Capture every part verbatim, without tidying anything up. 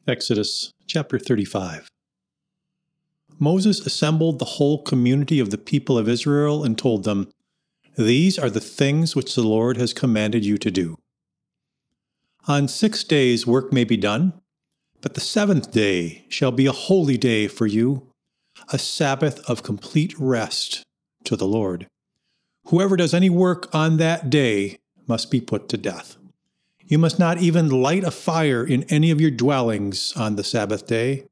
Exodus chapter thirty-five. Moses assembled the whole community of the people of Israel and told them, "These are the things which the Lord has commanded you to do. On six days work may be done, but the seventh day shall be a holy day for you, a Sabbath of complete rest to the Lord. Whoever does any work on that day must be put to death. You must not even light a fire in any of your dwellings on the Sabbath day."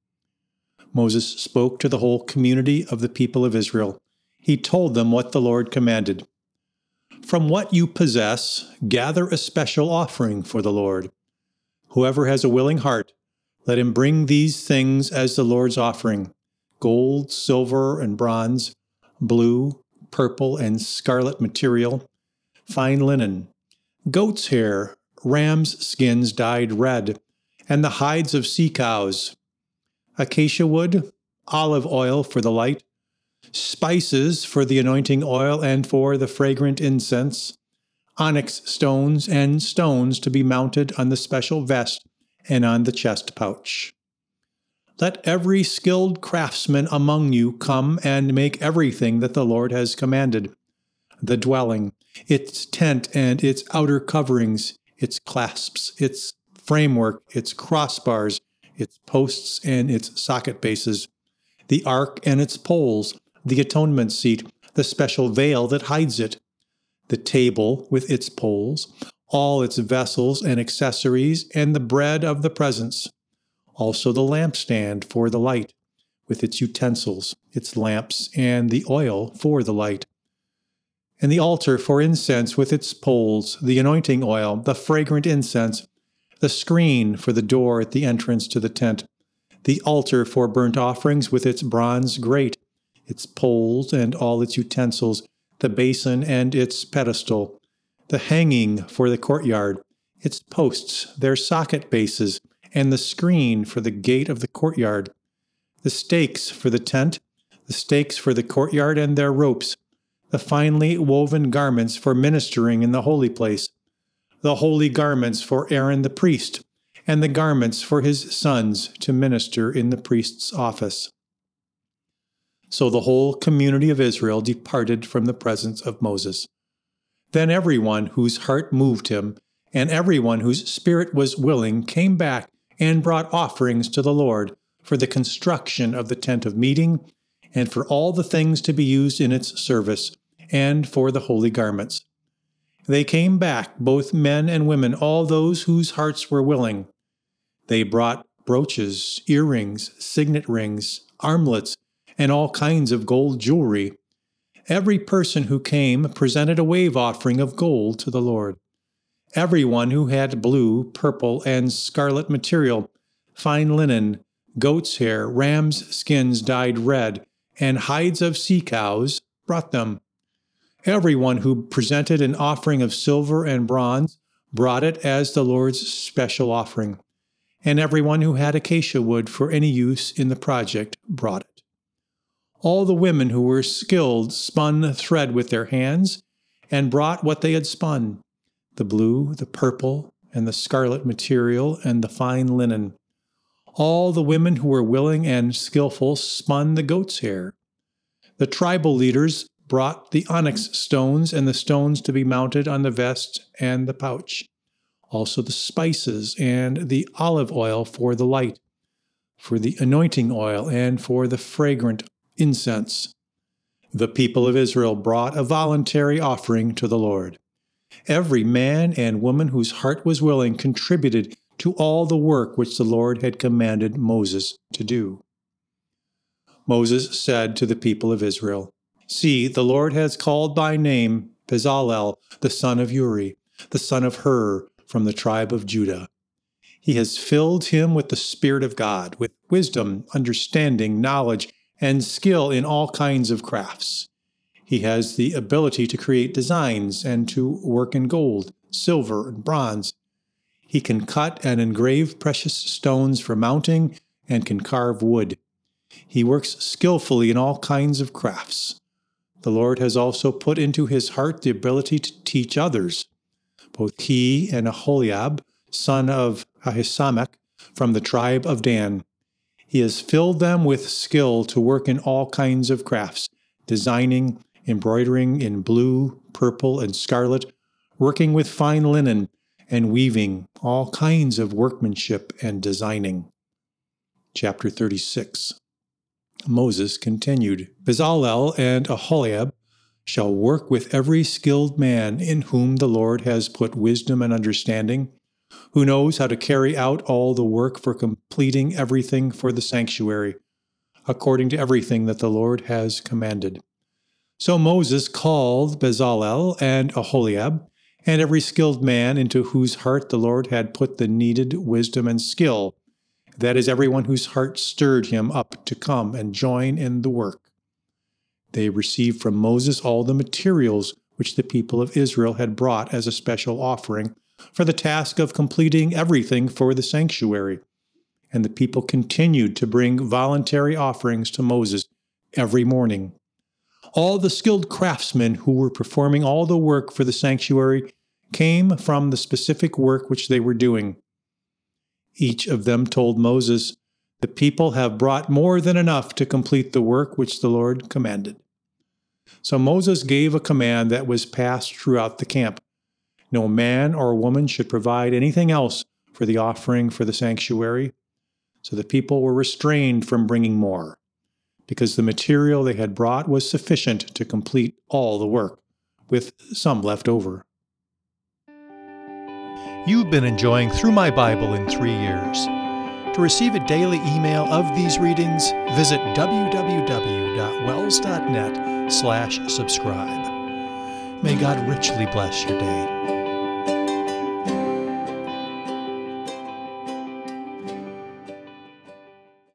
Moses spoke to the whole community of the people of Israel. He told them what the Lord commanded. "From what you possess, gather a special offering for the Lord. Whoever has a willing heart, let him bring these things as the Lord's offering: gold, silver, and bronze, blue, purple, and scarlet material, fine linen, goat's hair, ram's skins dyed red, and the hides of sea cows, acacia wood, olive oil for the light, spices for the anointing oil and for the fragrant incense, onyx stones, and stones to be mounted on the special vest and on the chest pouch. Let every skilled craftsman among you come and make everything that the Lord has commanded: the dwelling, its tent and its outer coverings, its clasps, its framework, its crossbars, its posts and its socket bases, the ark and its poles, the atonement seat, the special veil that hides it, the table with its poles, all its vessels and accessories, and the bread of the presence, also the lampstand for the light, with its utensils, its lamps, and the oil for the light, and the altar for incense with its poles, the anointing oil, the fragrant incense, the screen for the door at the entrance to the tent, the altar for burnt offerings with its bronze grate, its poles and all its utensils, the basin and its pedestal, the hanging for the courtyard, its posts, their socket bases, and the screen for the gate of the courtyard, the stakes for the tent, the stakes for the courtyard and their ropes, the finely woven garments for ministering in the holy place, the holy garments for Aaron the priest, and the garments for his sons to minister in the priest's office." So the whole community of Israel departed from the presence of Moses. Then everyone whose heart moved him, and everyone whose spirit was willing, came back and brought offerings to the Lord for the construction of the tent of meeting, and for all the things to be used in its service, and for the holy garments. They came back, both men and women, all those whose hearts were willing. They brought brooches, earrings, signet rings, armlets, and all kinds of gold jewelry. Every person who came presented a wave offering of gold to the Lord. Everyone who had blue, purple, and scarlet material, fine linen, goat's hair, ram's skins dyed red, and hides of sea cows, brought them. Everyone who presented an offering of silver and bronze brought it as the Lord's special offering, and everyone who had acacia wood for any use in the project brought it. All the women who were skilled spun thread with their hands and brought what they had spun: the blue, the purple, and the scarlet material, and the fine linen. All the women who were willing and skillful spun the goat's hair. The tribal leaders brought the onyx stones and the stones to be mounted on the vest and the pouch, also the spices and the olive oil for the light, for the anointing oil, and for the fragrant incense. The people of Israel brought a voluntary offering to the Lord. Every man and woman whose heart was willing contributed to all the work which the Lord had commanded Moses to do. Moses said to the people of Israel, "See, the Lord has called by name Bezalel, the son of Uri, the son of Hur, from the tribe of Judah. He has filled him with the Spirit of God, with wisdom, understanding, knowledge, and skill in all kinds of crafts. He has the ability to create designs and to work in gold, silver, and bronze. He can cut and engrave precious stones for mounting and can carve wood. He works skillfully in all kinds of crafts. The Lord has also put into his heart the ability to teach others. Both he and Aholiab, son of Ahisamach, from the tribe of Dan. He has filled them with skill to work in all kinds of crafts, designing, embroidering in blue, purple, and scarlet, working with fine linen, and weaving all kinds of workmanship and designing. Chapter thirty-six. Moses continued, Bezalel and Aholiab shall work with every skilled man in whom the Lord has put wisdom and understanding, who knows how to carry out all the work for completing everything for the sanctuary, according to everything that the Lord has commanded. So Moses called Bezalel and Aholiab, and every skilled man into whose heart the Lord had put the needed wisdom and skill, that is, everyone whose heart stirred him up to come and join in the work. They received from Moses all the materials which the people of Israel had brought as a special offering for the task of completing everything for the sanctuary. And the people continued to bring voluntary offerings to Moses every morning. All the skilled craftsmen who were performing all the work for the sanctuary came from the specific work which they were doing. Each of them told Moses, The people have brought more than enough to complete the work which the Lord commanded. So Moses gave a command that was passed throughout the camp. No man or woman should provide anything else for the offering for the sanctuary. So the people were restrained from bringing more, because the material they had brought was sufficient to complete all the work, with some left over. You've been enjoying Through My Bible in Three Years. To receive a daily email of these readings, visit w w w dot wells dot net slash subscribe. May God richly bless your day.